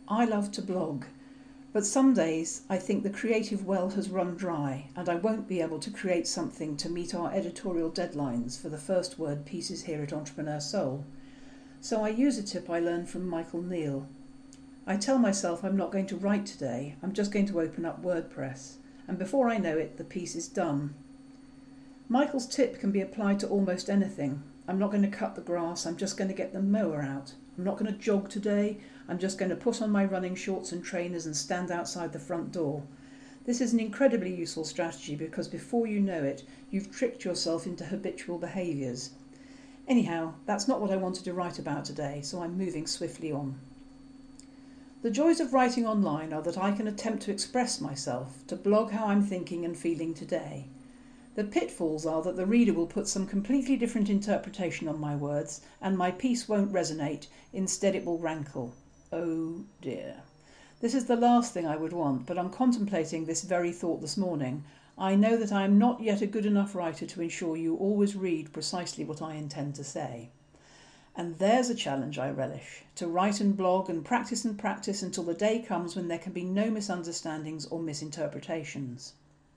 I love to blog, but some days I think the creative well has run dry and I won't be able to create something to meet our editorial deadlines for the first word pieces here at Entrepreneur Soul. So I use a tip I learned from Michael Neal. I tell myself I'm not going to write today, I'm just going to open up WordPress, and before I know it, the piece is done. Michael's tip can be applied to almost anything. I'm not going to cut the grass, I'm just going to get the mower out. I'm not going to jog today, I'm just going to put on my running shorts and trainers and stand outside the front door. This is an incredibly useful strategy because before you know it, you've tricked yourself into habitual behaviours. Anyhow, that's not what I wanted to write about today, so I'm moving swiftly on. The joys of writing online are that I can attempt to express myself, to blog how I'm thinking and feeling today. The pitfalls are that the reader will put some completely different interpretation on my words and my piece won't resonate, instead it will rankle. Oh dear. This is the last thing I would want, but on contemplating this very thought this morning, I know that I am not yet a good enough writer to ensure you always read precisely what I intend to say. And there's a challenge I relish, to write and blog and practice until the day comes when there can be no misunderstandings or misinterpretations.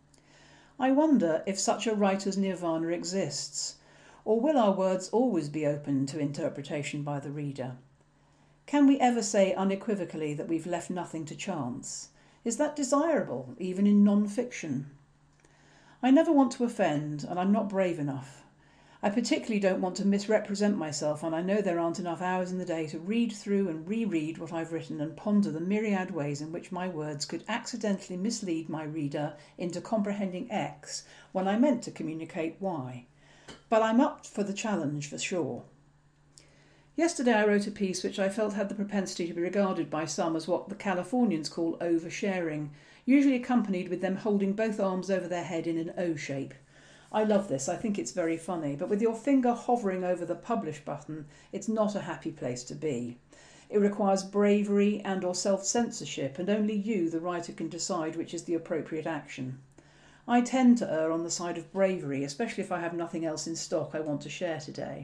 I wonder if such a writer's nirvana exists, or will our words always be open to interpretation by the reader? Can we ever say unequivocally that we've left nothing to chance? Is that desirable, even in non-fiction? I never want to offend, and I'm not brave enough. I particularly don't want to misrepresent myself, and I know there aren't enough hours in the day to read through and reread what I've written and ponder the myriad ways in which my words could accidentally mislead my reader into comprehending X when I meant to communicate Y. But I'm up for the challenge for sure. Yesterday I wrote a piece which I felt had the propensity to be regarded by some as what the Californians call oversharing, usually accompanied with them holding both arms over their head in an O shape. I love this, I think it's very funny, but with your finger hovering over the publish button, it's not a happy place to be. It requires bravery and or self-censorship, and only you, the writer, can decide which is the appropriate action. I tend to err on the side of bravery, especially if I have nothing else in stock I want to share today.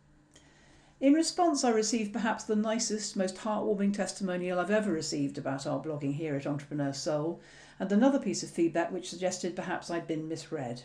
In response, I received perhaps the nicest, most heartwarming testimonial I've ever received about our blogging here at Entrepreneur Soul, and another piece of feedback which suggested perhaps I'd been misread.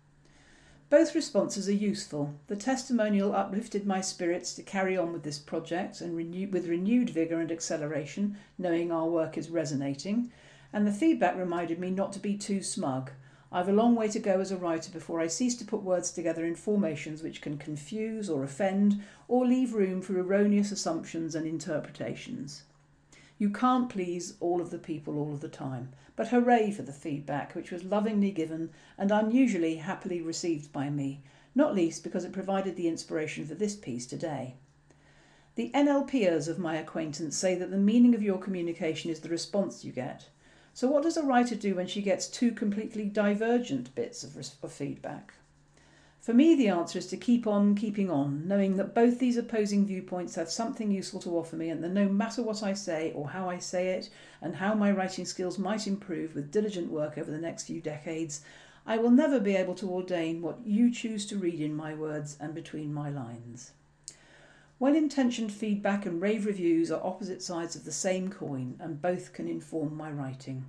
Both responses are useful. The testimonial uplifted my spirits to carry on with this project and with renewed vigour and acceleration, knowing our work is resonating, and the feedback reminded me not to be too smug. I've a long way to go as a writer before I cease to put words together in formations which can confuse or offend or leave room for erroneous assumptions and interpretations. You can't please all of the people all of the time, but hooray for the feedback, which was lovingly given and unusually happily received by me, not least because it provided the inspiration for this piece today. The NLPers of my acquaintance say that the meaning of your communication is the response you get. So what does a writer do when she gets two completely divergent bits of feedback? For me, the answer is to keep on keeping on, knowing that both these opposing viewpoints have something useful to offer me, and that no matter what I say or how I say it, and how my writing skills might improve with diligent work over the next few decades, I will never be able to ordain what you choose to read in my words and between my lines. Well-intentioned feedback and rave reviews are opposite sides of the same coin, and both can inform my writing.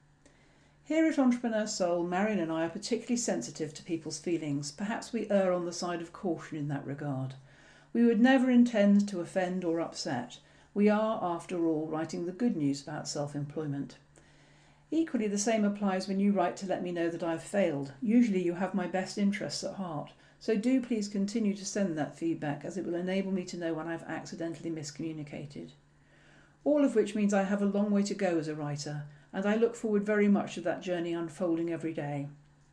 Here at Entrepreneur Soul, Marion and I are particularly sensitive to people's feelings. Perhaps we err on the side of caution in that regard. We would never intend to offend or upset. We are, after all, writing the good news about self-employment. Equally, the same applies when you write to let me know that I've failed. Usually you have my best interests at heart, so do please continue to send that feedback, as it will enable me to know when I've accidentally miscommunicated. All of which means I have a long way to go as a writer, and I look forward very much to that journey unfolding every day.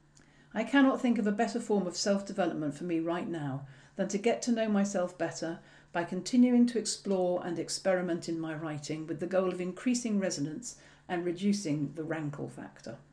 I cannot think of a better form of self-development for me right now than to get to know myself better by continuing to explore and experiment in my writing with the goal of increasing resonance and reducing the rankle factor.